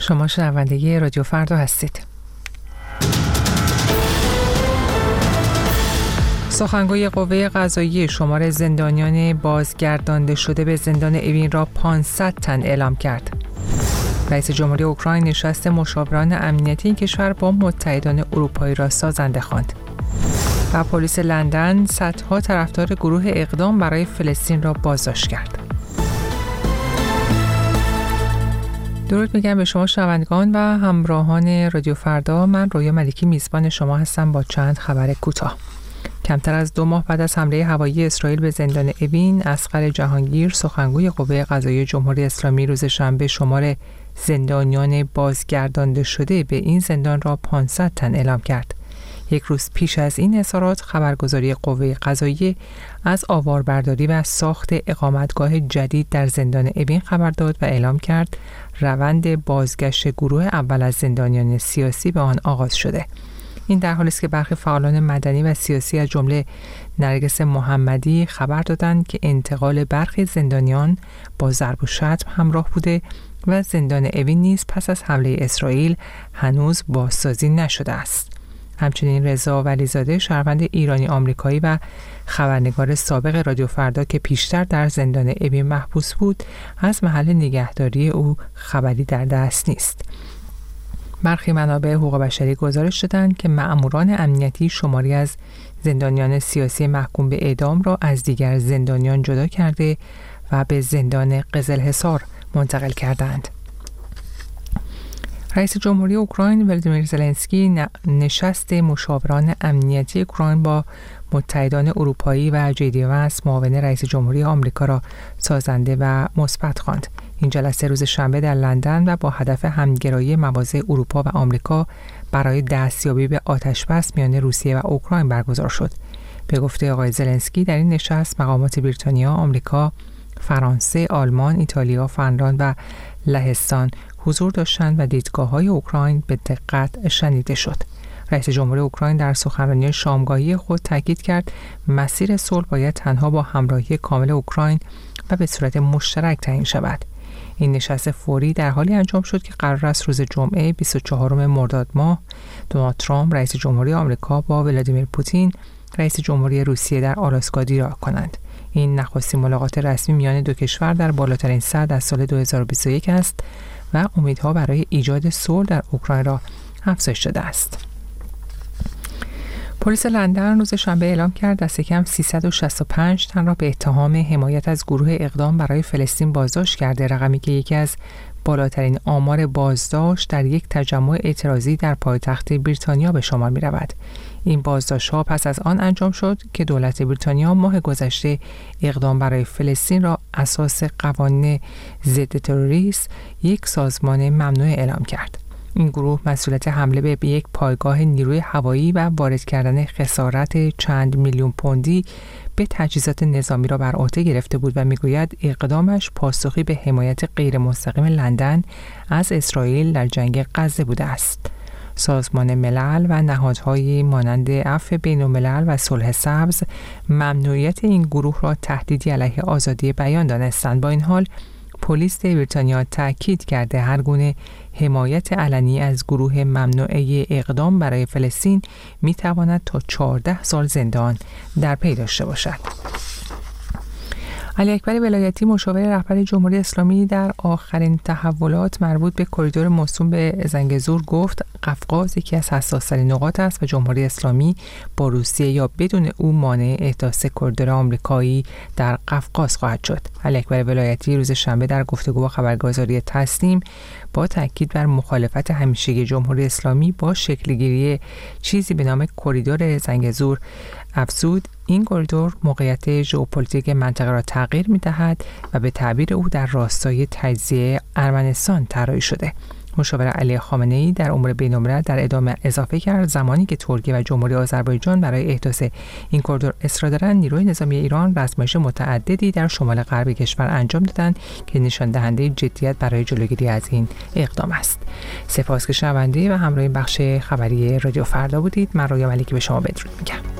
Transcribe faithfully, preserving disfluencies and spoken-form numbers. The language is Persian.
شما شنونده رادیو فردا هستید. سخنگوی قوه قضاییه شمار زندانیان بازگردانده شده به زندان اوین را پانصد تن اعلام کرد. رئیس جمهوری اوکراین نشست مشاوران امنیتی این کشور با متحدان اروپایی را سازنده خواند. و پلیس لندن صدها طرفدار گروه اقدام برای فلسطین را بازداشت کرد. درود میگم به شما شنوندگان و همراهان رادیو فردا. من رویا ملکی میزبان شما هستم با چند خبر کوتاه. کمتر از دو ماه بعد از حمله هوایی اسرائیل به زندان اوین، اصغر جهانگیر سخنگوی قوه قضاییه جمهوری اسلامی روز شنبه شمار زندانیان بازگردانده شده به این زندان را پانصد تن اعلام کرد. یک روز پیش از این اظهارات، خبرگزاری قوه قضاییه از آواربرداری و ساخت اقامتگاه جدید در زندان اوین خبر داد و اعلام کرد روند بازگشت گروه اول از زندانیان سیاسی به آن آغاز شده. این در حالی است که برخی فعالان مدنی و سیاسی از جمله نرگس محمدی خبر دادند که انتقال برخی زندانیان با ضرب و شتم همراه بوده و زندان اوین نیز پس از حمله اسرائیل هنوز بازسازی نشده است. همچنین رضا ولیزاده شهروند ایرانی آمریکایی و خبرنگار سابق رادیو فردا که پیشتر در زندان اوین محبوس بود، از محل نگهداری او خبری در دست نیست. برخی منابع حقوق بشری گزارش دادند که مأموران امنیتی شماری از زندانیان سیاسی محکوم به اعدام را از دیگر زندانیان جدا کرده و به زندان قزلحصار منتقل کردند. رئیس جمهوری اوکراین ولادیمیر زلنسکی نشست مشاوران امنیتی اوکراین با متحدان اروپایی و جی دی وانس معاون رئیس جمهوری آمریکا را سازنده و مثبت خواند. این جلسه روز شنبه در لندن و با هدف همگرایی مواضع اروپا و آمریکا برای دستیابی به آتشبس میان روسیه و اوکراین برگزار شد. به گفته آقای زلنسکی در این نشست مقامات بریتانیا، آمریکا، فرانسه، آلمان، ایتالیا، فنلاند و لهستان حضور داشتند و دیدگاه‌های اوکراین به دقت شنیده شد. رئیس جمهوری اوکراین در سخنرانی شامگاهی خود تاکید کرد مسیر صلح باید تنها با همراهی کامل اوکراین و به صورت مشترک تعیین شود. این نشست فوری در حالی انجام شد که قرار است روز جمعه بیست و چهارم مرداد ماه دونالد ترامپ رئیس جمهوری آمریکا با ولادیمیر پوتین رئیس جمهوری روسیه در آلاسکا دیدار کنند. این نخستین ملاقات رسمی میان دو کشور در بالاترین سطح از سال دو هزار و بیست و یک است و امیدها برای ایجاد صلح در اوکراین را افزایش داده است. پلیس لندن روز شنبه اعلام کرد دست کم سیصد و شصت و پنج تن را به اتهام حمایت از گروه اقدام برای فلسطین بازداشت کرده، رقمی که یکی از بالاترین آمار بازداشت در یک تجمع اعتراضی در پایتخت بریتانیا به شمار می رود. این بازداشت‌ها پس از آن انجام شد که دولت بریتانیا ماه گذشته اقدام برای فلسطین را اساس قوانین ضد تروریسم یک سازمان ممنوع اعلام کرد. این گروه مسئولیت حمله به یک پایگاه نیروی هوایی و وارد کردن خسارت چند میلیون پوندی به تجهیزات نظامی را بر عهده گرفته بود و میگوید اقدامش پاسخی به حمایت غیر مستقیم لندن از اسرائیل در جنگ غزه بوده است. سازمان ملل و نهادهای مانند عفو بین‌الملل و صلح سبز ممنوعیت این گروه را تهدیدی علیه آزادی بیان دانستند. با این حال پلیس بریتانیا تاکید کرده هر گونه حمایت علنی از گروه ممنوعه اقدام برای فلسطین می تواند تا چهارده سال زندان در پی داشته باشد. علی اکبر ولایتی مشاور رهبر جمهوری اسلامی در آخرین تحولات مربوط به کریدور موسوم به زنگزور گفت قفقاز یکی از حساس‌ترین نقاط است و جمهوری اسلامی با روسیه یا بدون او مانع احداث کریدور آمریکایی در قفقاز خواهد شد. علی اکبر ولایتی روز شنبه در گفتگو با خبرگزاری تسنیم با تاکید بر مخالفت همیشگی جمهوری اسلامی با شکلگیری چیزی به نام کریدور زنگزور افزود این کریدور موقعیت ژئوپلیتیک منطقه را تغییر می‌دهد و به تعبیر او در راستای تجزیه ارمنستان طراحی شده. مشاور علی خامنه‌ای در امور بین‌الملل در ادامه اضافه کرد زمانی که ترکیه و جمهوری آذربایجان برای احداث این کریدور اصرار دارند، نیروی نظامی ایران آزمایش متعددی در شمال غرب کشور انجام دادند که نشان دهنده جدیت برای جلوگیری از این اقدام است. سپاس که شنونده و همراه بخش خبری رادیو فردا بودید. من رویا ملکی به شما بدرود میگم.